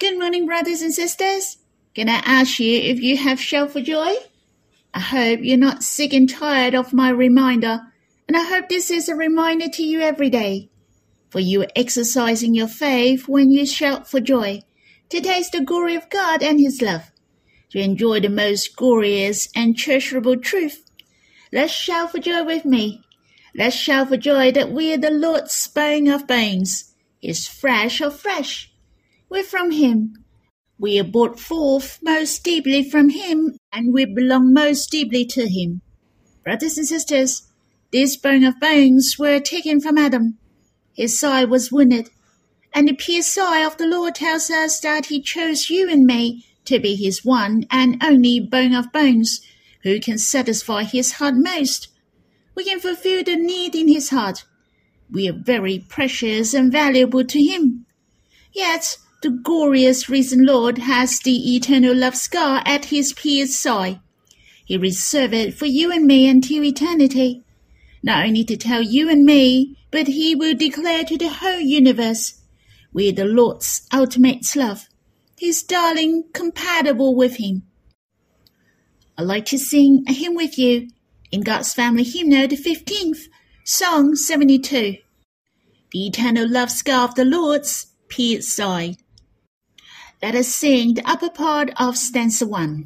Good morning, brothers and sisters. Can I ask you if you have shouted for joy? I hope you're not sick and tired of my reminder, and I hope this is a reminder to you every day. For you are exercising your faith when you shout for joy, to taste the glory of God and His love, to enjoy the most glorious and treasurable truth. Let's shout for joy with me. Let's shout for joy that we are the Lord's bone of bones, His flesh of flesh. We're from Him. We are brought forth most deeply from Him, and we belong most deeply to Him. Brothers and sisters, these bone of bones were taken from Adam. His side was wounded, and the pierced side of the Lord tells us that He chose you and me to be His one and only bone of bones, who can satisfy His heart most. We can fulfill the need in His heart. We are very precious and valuable to Him. Yet, the glorious risen Lord has the eternal love scar at His pierced side. He reserved it for you and me until eternity, not only to tell you and me, but He will declare to the whole universe, we are the Lord's ultimate love, His darling, compatible with Him. I'd like to sing a hymn with you in God's Family Hymnal, the 15th, Song 72. The eternal love scar of the Lord's pierced side. Let us sing the upper part of stanza 1.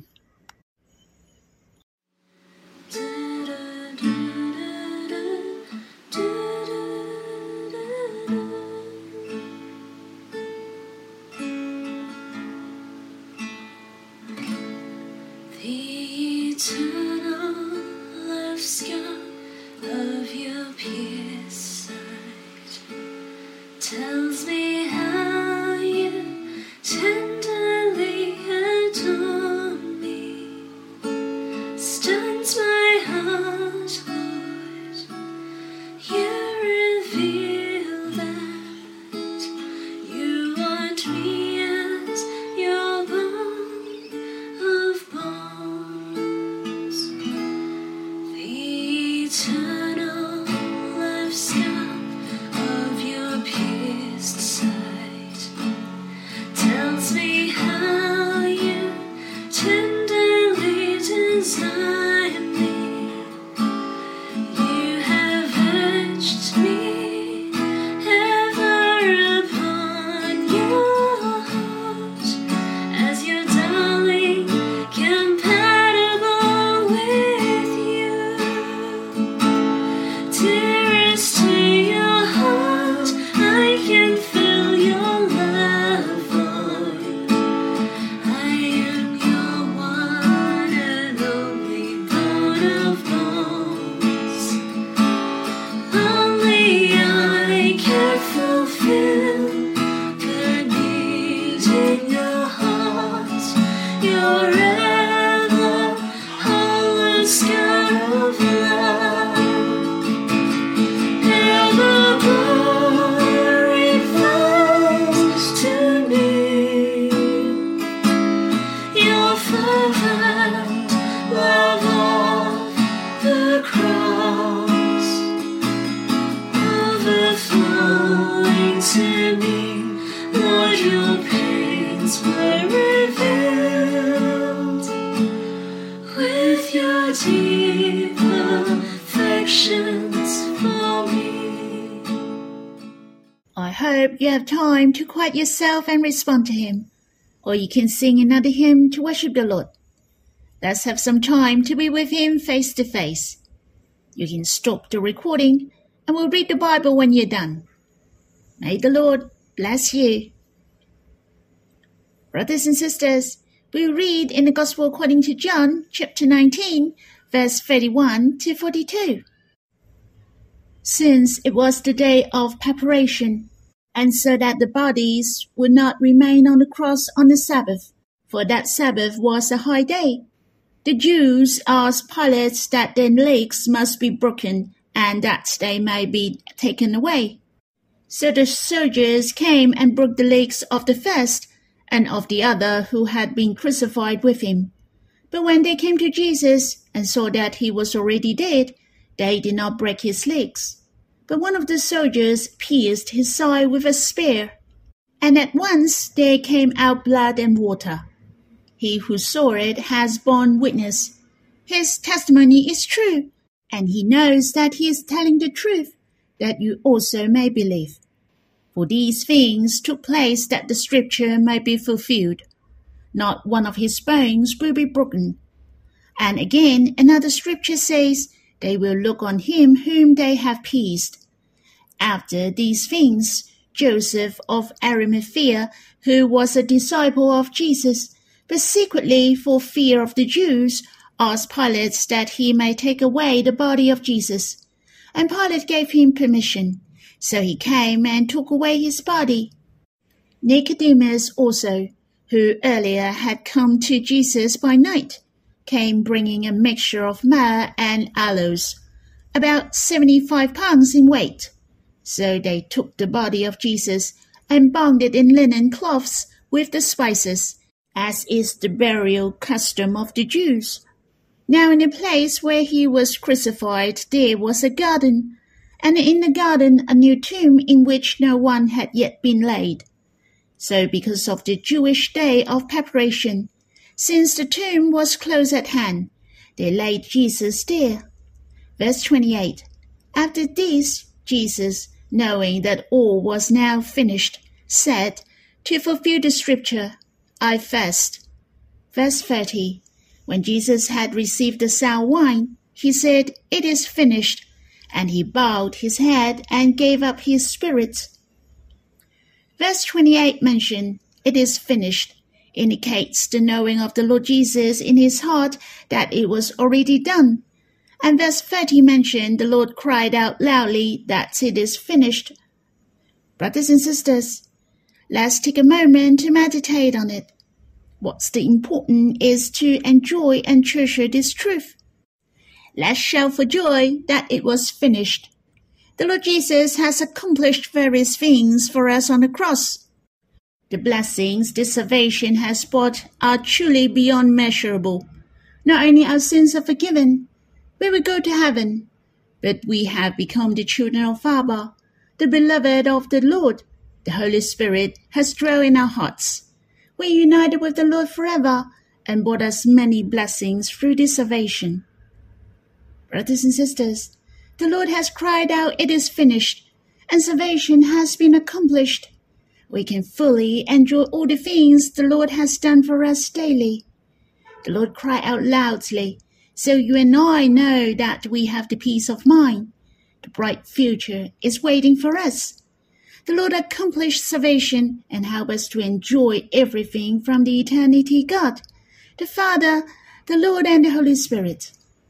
The eternal love scar of your pierced side tells me how you tenderly adore me, stuns my heart, Lord. You reveal that you want me as your bone of bones. The eternal love scar of your pierced side tells me how you tenderly desire me. You have urged me ever upon your heart as your darling, compatible with you. Dearest to your heart, I can feel your love, Lord. I am your one and only bone of bones. Only I can fulfill the need in your heart, your ever hollow scar of love. Ever glorifies to me your fervent love of the cross, overflowing to me. Lord, your pains were revealed with your deep affections for me. I hope you have time to quiet yourself and respond to Him, or you can sing another hymn to worship the Lord. Let's have some time to be with Him face to face. You can stop the recording and we'll read the Bible when you're done. May the Lord bless you. Brothers and sisters, we read in the Gospel according to John, chapter 19, verse 31 to 42. Since it was the day of preparation, and so that the bodies would not remain on the cross on the Sabbath, for that Sabbath was a high day, the Jews asked Pilate that their legs must be broken and that they may be taken away. So the soldiers came and broke the legs of the first and of the other who had been crucified with him. But when they came to Jesus and saw that he was already dead, they did not break his legs. But one of the soldiers pierced his side with a spear. And at once there came out blood and water. He who saw it has borne witness. His testimony is true, and he knows that he is telling the truth, that you also may believe. For these things took place that the scripture may be fulfilled. Not one of his bones will be broken. And again, another scripture says, they will look on him whom they have pierced. After these things, Joseph of Arimathea, who was a disciple of Jesus, but secretly for fear of the Jews, asked Pilate that he may take away the body of Jesus. And Pilate gave him permission. So he came and took away his body. Nicodemus also, who earlier had come to Jesus by night, came bringing a mixture of myrrh and aloes, about 75 pounds in weight. So they took the body of Jesus and bound it in linen cloths with the spices, as is the burial custom of the Jews. Now in the place where he was crucified there was a garden, and in the garden a new tomb in which no one had yet been laid. So because of the Jewish day of preparation, since the tomb was close at hand, they laid Jesus there. Verse 28. After this, Jesus, knowing that all was now finished, said, to fulfill the scripture, I fast. Verse 30. When Jesus had received the sour wine, he said, it is finished, and he bowed his head and gave up his spirit. Verse 28 mentioned, it is finished, indicates the knowing of the Lord Jesus in his heart that it was already done. And verse 30 mentioned the Lord cried out loudly that it is finished. Brothers and sisters, let's take a moment to meditate on it. What's the important is to enjoy and treasure this truth. Let's shout for joy that it was finished. The Lord Jesus has accomplished various things for us on the cross. The blessings this salvation has brought are truly beyond measurable. Not only our sins are forgiven, we will go to heaven, but we have become the children of Abba, the beloved of the Lord. The Holy Spirit has dwelt in our hearts. We are united with the Lord forever and brought us many blessings through this salvation. Brothers and sisters, the Lord has cried out, it is finished, and salvation has been accomplished. We can fully enjoy all the things the Lord has done for us daily. The Lord cried out loudly, so you and I know that we have the peace of mind. The bright future is waiting for us. The Lord accomplished salvation and helped us to enjoy everything from the eternity God, the Father, the Lord, and the Holy Spirit.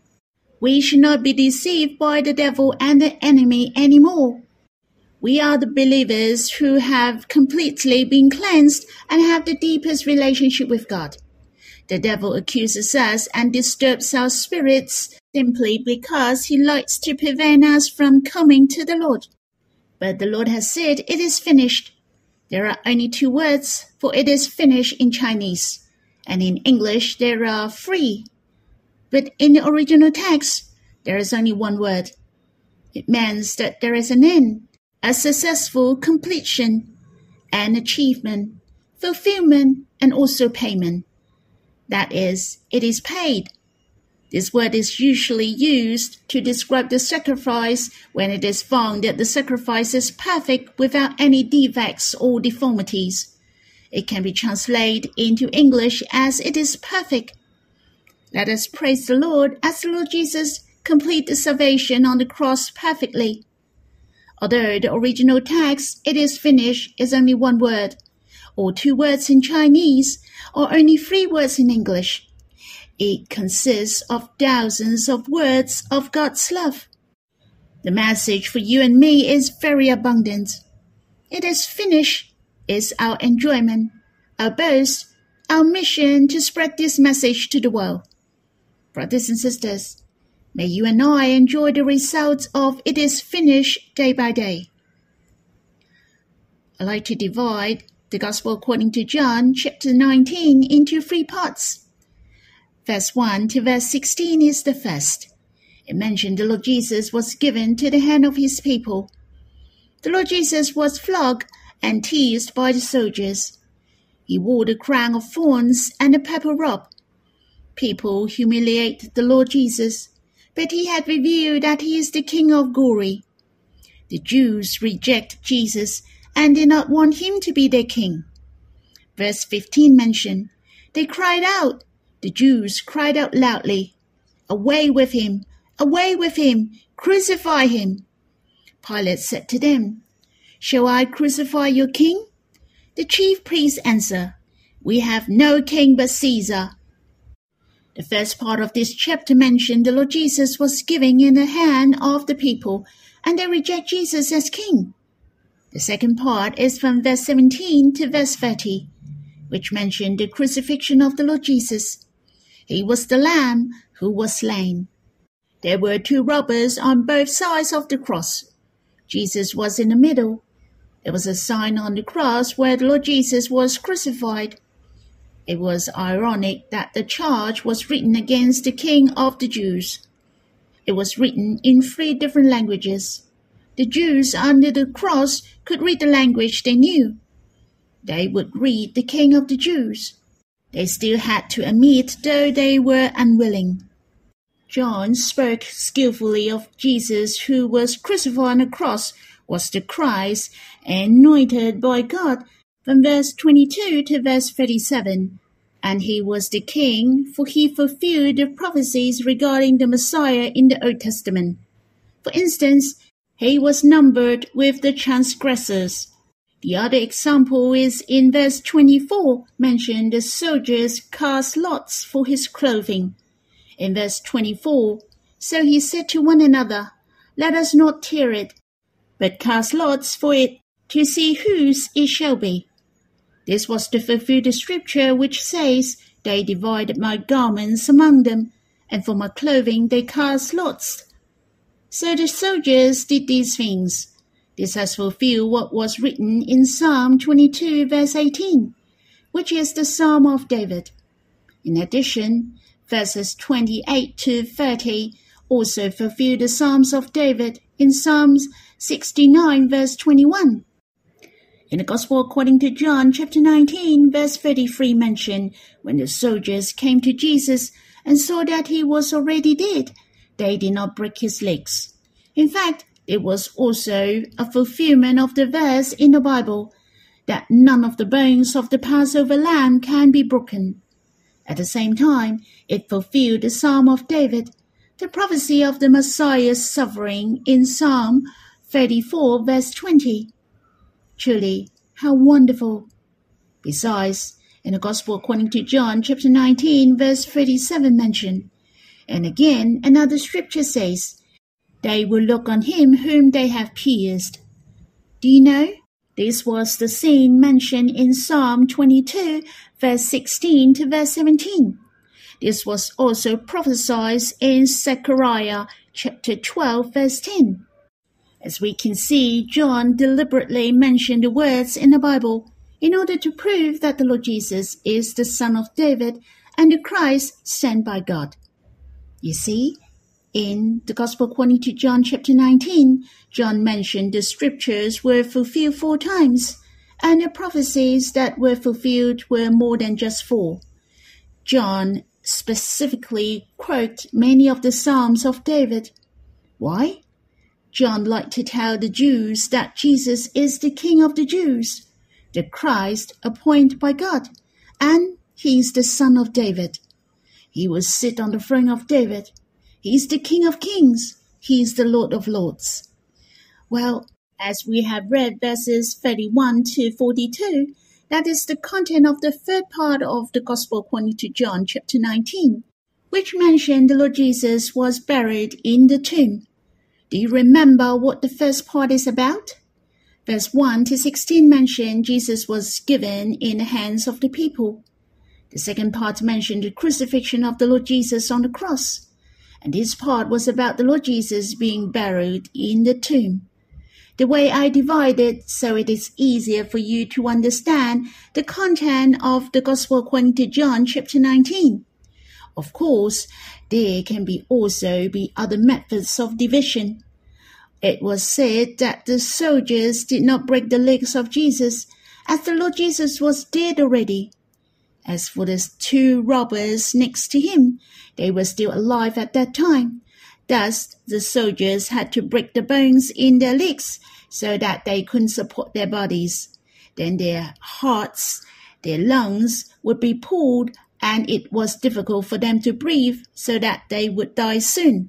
We should not be deceived by the devil and the enemy anymore. We are the believers who have completely been cleansed and have the deepest relationship with God. The devil accuses us and disturbs our spirits simply because he likes to prevent us from coming to the Lord. But the Lord has said, it is finished. There are only 2 words for it is finished in Chinese, and in English there are 3. But in the original text, there is only 1 word. It means that there is an end, a successful completion, an achievement, fulfillment, and also payment. That is, it is paid. This word is usually used to describe the sacrifice when it is found that the sacrifice is perfect without any defects or deformities. It can be translated into English as it is perfect. Let us praise the Lord as the Lord Jesus completed the salvation on the cross perfectly. Although the original text, it is finished, is only 1 word, or 2 words in Chinese, or only 3 words in English, it consists of thousands of words of God's love. The message for you and me is very abundant. It is finished is our enjoyment, our boast, our mission to spread this message to the world. Brothers and sisters, may you and I enjoy the results of it is finished day by day. I like to divide the Gospel according to John chapter 19 into 3 parts. Verse 1 to verse 16 is the first. It mentioned the Lord Jesus was given to the hand of his people. The Lord Jesus was flogged and teased by the soldiers. He wore the crown of thorns and a purple robe. People humiliate the Lord Jesus, but he had revealed that he is the King of glory. The Jews reject Jesus and did not want him to be their king. Verse 15 mentioned, they cried out, the Jews cried out loudly, away with him, crucify him. Pilate said to them, shall I crucify your king? The chief priests answered, we have no king but Caesar. The first part of this chapter mentioned the Lord Jesus was given in the hand of the people, and they reject Jesus as king. The second part is from verse 17 to verse 30, which mentioned the crucifixion of the Lord Jesus. He was the Lamb who was slain. There were two robbers on both sides of the cross. Jesus was in the middle. There was a sign on the cross where the Lord Jesus was crucified. It was ironic that the charge was written against the King of the Jews. It was written in 3 different languages. The Jews under the cross could read the language they knew. They would read the King of the Jews. They still had to admit, though they were unwilling. John spoke skillfully of Jesus who was crucified on the cross, was the Christ, anointed by God, from verse 22 to verse 37. And he was the king, for he fulfilled the prophecies regarding the Messiah in the Old Testament. For instance, he was numbered with the transgressors. The other example is in verse 24, mentioned the soldiers cast lots for his clothing. In verse 24, so he said to one another, let us not tear it, but cast lots for it, to see whose it shall be. This was to fulfill the scripture which says, they divided my garments among them, and for my clothing they cast lots. So the soldiers did these things. This has fulfilled what was written in Psalm 22 verse 18, which is the Psalm of David. In addition, verses 28 to 30 also fulfill the Psalms of David in Psalms 69 verse 21. In the Gospel according to John chapter 19 verse 33 mentioned, when the soldiers came to Jesus and saw that he was already dead, they did not break his legs. In fact, it was also a fulfillment of the verse in the Bible that none of the bones of the Passover lamb can be broken. At the same time, it fulfilled the Psalm of David, the prophecy of the Messiah's suffering in Psalm 34 verse 20. Truly, how wonderful! Besides, in the Gospel according to John chapter 19 verse 37 mentioned, and again another scripture says, they will look on him whom they have pierced. Do you know? This was the scene mentioned in Psalm 22 verse 16 to verse 17. This was also prophesied in Zechariah chapter 12 verse 10. As we can see, John deliberately mentioned the words in the Bible in order to prove that the Lord Jesus is the Son of David and the Christ sent by God. You see, in the Gospel according to John chapter 19, John mentioned the scriptures were fulfilled 4 times, and the prophecies that were fulfilled were more than just 4. John specifically quoted many of the Psalms of David. Why? John liked to tell the Jews that Jesus is the King of the Jews, the Christ appointed by God, and he is the Son of David. He will sit on the throne of David. He is the King of Kings. He is the Lord of Lords. Well, as we have read verses 31 to 42, that is the content of the third part of the Gospel according to John chapter 19, which mentioned the Lord Jesus was buried in the tomb. Do you remember what the first part is about? Verse 1 to 16 mentioned Jesus was given in the hands of the people. The second part mentioned the crucifixion of the Lord Jesus on the cross. And this part was about the Lord Jesus being buried in the tomb. The way I divide it so it is easier for you to understand the content of the Gospel according to John chapter 19. Of course, there can also be other methods of division. It was said that the soldiers did not break the legs of Jesus, as the Lord Jesus was dead already. As for the two robbers next to him, they were still alive at that time. Thus, the soldiers had to break the bones in their legs so that they couldn't support their bodies. Then their hearts, their lungs would be pulled, and it was difficult for them to breathe, so that they would die soon.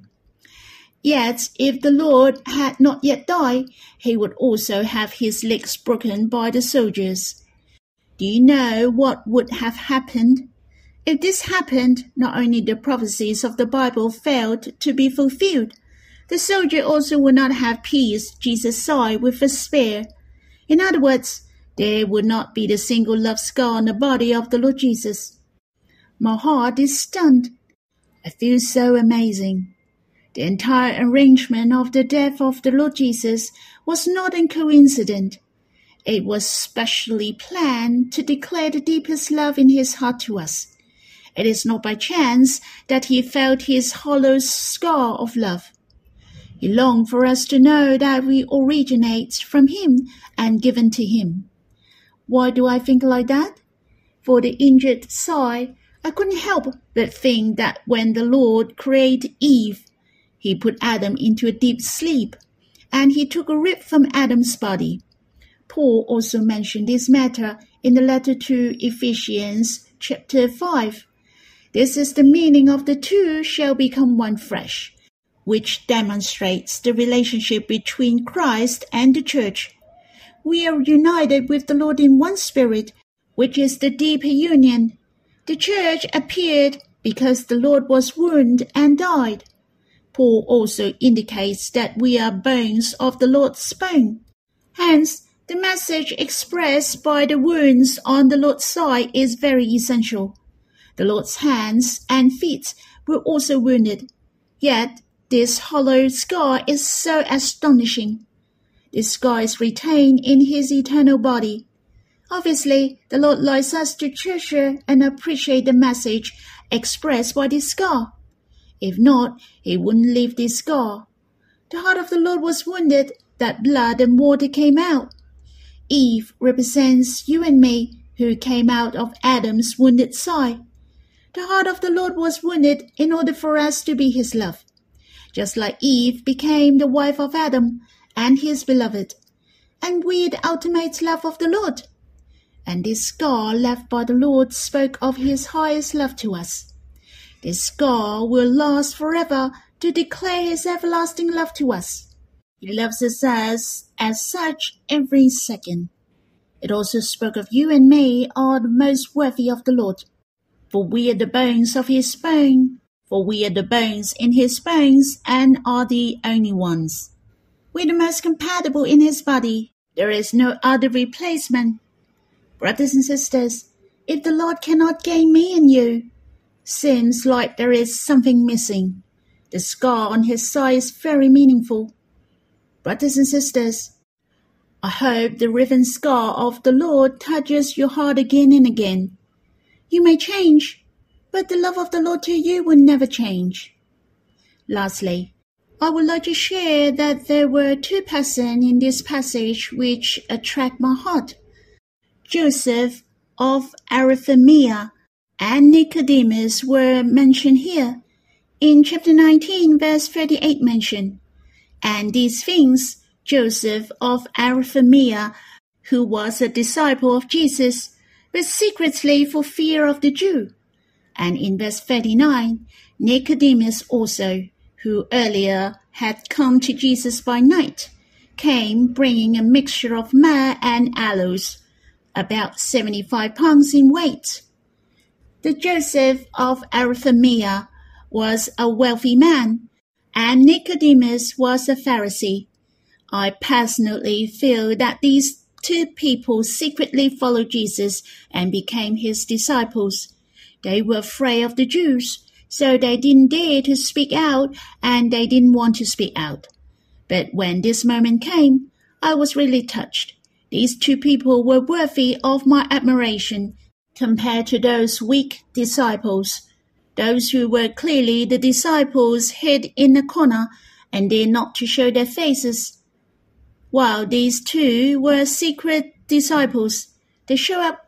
Yet, if the Lord had not yet died, he would also have his legs broken by the soldiers. Do you know what would have happened? If this happened, not only the prophecies of the Bible failed to be fulfilled, the soldier also would not have pierced Jesus' side with a spear. In other words, there would not be the single love scar on the body of the Lord Jesus. My heart is stunned. I feel so amazing. The entire arrangement of the death of the Lord Jesus was not a coincidence. It was specially planned to declare the deepest love in his heart to us. It is not by chance that he felt his hollow scar of love. He longed for us to know that we originate from him and given to him. Why do I think like that? For the injured side, I couldn't help but think that when the Lord created Eve, he put Adam into a deep sleep, and he took a rib from Adam's body. Paul also mentioned this matter in the letter to Ephesians chapter 5. This is the meaning of the two shall become one flesh, which demonstrates the relationship between Christ and the church. We are united with the Lord in one spirit, which is the deeper union. The church appeared because the Lord was wounded and died. Paul also indicates that we are bones of the Lord's bone. Hence, the message expressed by the wounds on the Lord's side is very essential. The Lord's hands and feet were also wounded. Yet, this hollow scar is so astonishing. This scar is retained in his eternal body. Obviously, the Lord likes us to treasure and appreciate the message expressed by this scar. If not, he wouldn't leave this scar. The heart of the Lord was wounded, that blood and water came out. Eve represents you and me, who came out of Adam's wounded side. The heart of the Lord was wounded in order for us to be his love, just like Eve became the wife of Adam and his beloved, and we the ultimate love of the Lord. And this scar left by the Lord spoke of his highest love to us. This scar will last forever to declare his everlasting love to us. He loves us as such every second. It also spoke of you and me are the most worthy of the Lord. For we are the bones of his bone. For we are the bones in his bones and are the only ones. We are the most compatible in his body. There is no other replacement. Brothers and sisters, if the Lord cannot gain me and you, seems like there is something missing. The scar on his side is very meaningful. Brothers and sisters, I hope the riven scar of the Lord touches your heart again and again. You may change, but the love of the Lord to you will never change. Lastly, I would like to share that there were two persons in this passage which attract my heart. Joseph of Arimathea and Nicodemus were mentioned here. In chapter 19, verse 38 mentioned, and these things Joseph of Arimathea, who was a disciple of Jesus, but secretly for fear of the Jew. And in verse 39, Nicodemus also, who earlier had come to Jesus by night, came bringing a mixture of myrrh and aloes, about 75 pounds in weight. The Joseph of Arimathea was a wealthy man, and Nicodemus was a Pharisee. I personally feel that these two people secretly followed Jesus and became his disciples. They were afraid of the Jews, so they didn't dare to speak out, and they didn't want to speak out. But when this moment came, I was really touched. These two people were worthy of my admiration compared to those weak disciples. Those who were clearly the disciples hid in a corner and dared not to show their faces. While these two were secret disciples, they showed up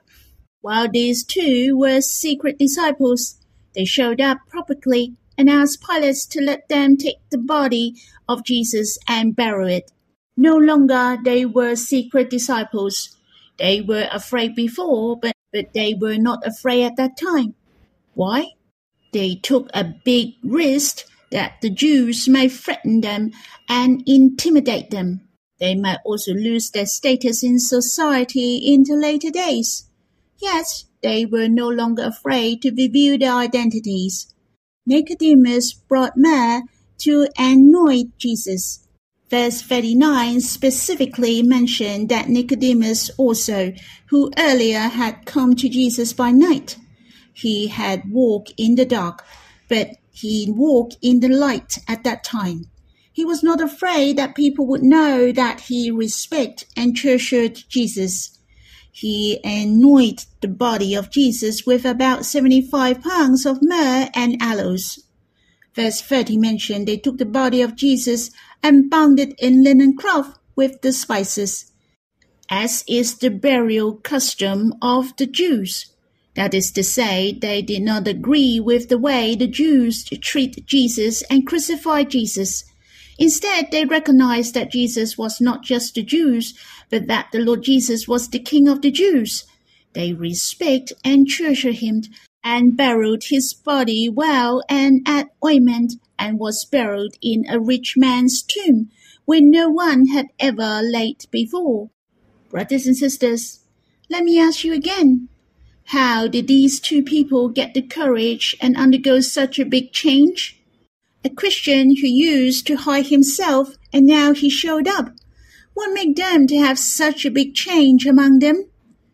publicly and asked Pilate to let them take the body of Jesus and bury it. No longer they were secret disciples. They were afraid before, but they were not afraid at that time. Why? They took a big risk that the Jews might threaten them and intimidate them. They might also lose their status in society in the later days. Yet, they were no longer afraid to reveal their identities. Nicodemus brought myrrh to anoint Jesus. Verse 39 specifically mentioned that Nicodemus also, who earlier had come to Jesus by night. He had walked in the dark, but he walked in the light at that time. He was not afraid that people would know that he respected and treasured Jesus. He anointed the body of Jesus with about 75 pounds of myrrh and aloes. Verse 30 mentioned they took the body of Jesus and bound it in linen cloth with the spices, as is the burial custom of the Jews. That is to say, they did not agree with the way the Jews treat Jesus and crucify Jesus. Instead, they recognized that Jesus was not just the Jews, but that the Lord Jesus was the King of the Jews. They respect and treasure him and buried his body well and add ointment, and was buried in a rich man's tomb where no one had ever laid before. Brothers and sisters, let me ask you again. How did these two people get the courage and undergo such a big change? A Christian who used to hide himself and now he showed up. What made them to have such a big change among them?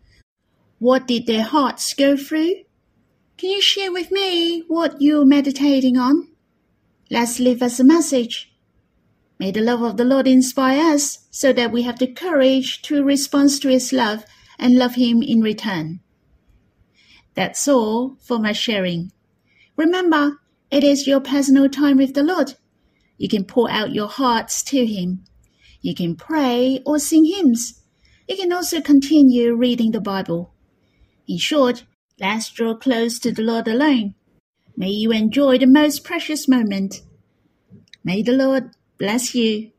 What did their hearts go through? Can you share with me what you're meditating on? Let's leave us a message. May the love of the Lord inspire us so that we have the courage to respond to his love and love him in return. That's all for my sharing. Remember, it is your personal time with the Lord. You can pour out your hearts to him. You can pray or sing hymns. You can also continue reading the Bible. In short, let's draw close to the Lord alone. May you enjoy the most precious moment. May the Lord bless you.